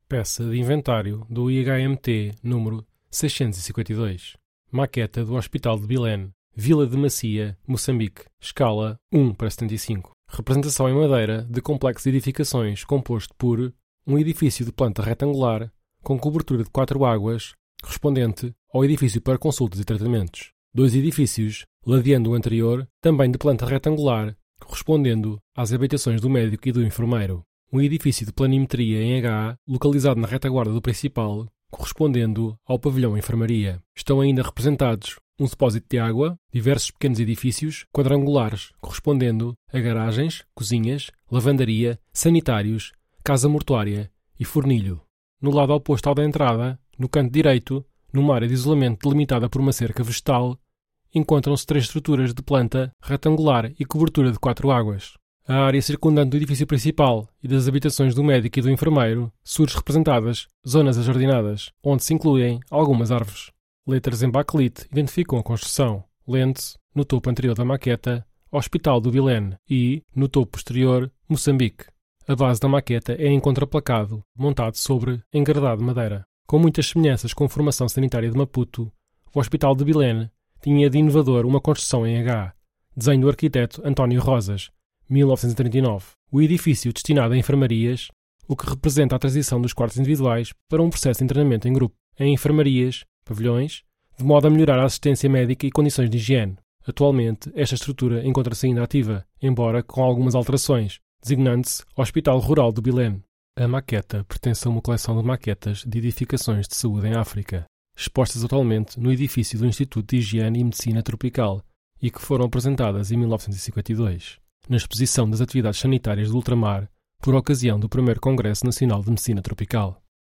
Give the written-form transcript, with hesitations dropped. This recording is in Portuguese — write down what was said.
Peça de inventário do IHMT número 652. Maqueta do Hospital de Belém, Vila de Macia, Moçambique. Escala 1:75. Representação em madeira de complexo de edificações composto por um edifício de planta retangular com cobertura de 4 águas, correspondente ao edifício para consultas e tratamentos. 2 edifícios, ladeando o anterior, também de planta retangular, correspondendo às habitações do médico e do enfermeiro. Um edifício de planimetria em H, localizado na retaguarda do principal, correspondendo ao pavilhão enfermaria. Estão ainda representados um depósito de água, diversos pequenos edifícios quadrangulares, correspondendo a garagens, cozinhas, lavandaria, sanitários, casa mortuária e fornilho. No lado oposto ao da entrada, no canto direito, numa área de isolamento delimitada por uma cerca vegetal, encontram-se 3 estruturas de planta retangular e cobertura de 4 águas. A área circundante do edifício principal e das habitações do médico e do enfermeiro surge representadas zonas ajardinadas, onde se incluem algumas árvores. Letras em bakelite identificam a construção. Lente, no topo anterior da maqueta, Hospital do Belém e, no topo posterior, Moçambique. A base da maqueta é em contraplacado, montado sobre engardado de madeira. Com muitas semelhanças com a formação sanitária de Maputo, o Hospital de Belém tinha de inovador uma construção em H, desenho do arquiteto António Rosas, 1939. O edifício destinado a enfermarias, o que representa a transição dos quartos individuais para um processo de internamento em grupo. Em enfermarias, pavilhões, de modo a melhorar a assistência médica e condições de higiene. Atualmente, esta estrutura encontra-se ainda ativa, embora com algumas alterações, designando-se Hospital Rural do Belém. A maqueta pertence a uma coleção de maquetas de edificações de saúde em África, expostas atualmente no edifício do Instituto de Higiene e Medicina Tropical e que foram apresentadas em 1952. Na exposição das atividades sanitárias do ultramar, por ocasião do 1º Congresso Nacional de Medicina Tropical.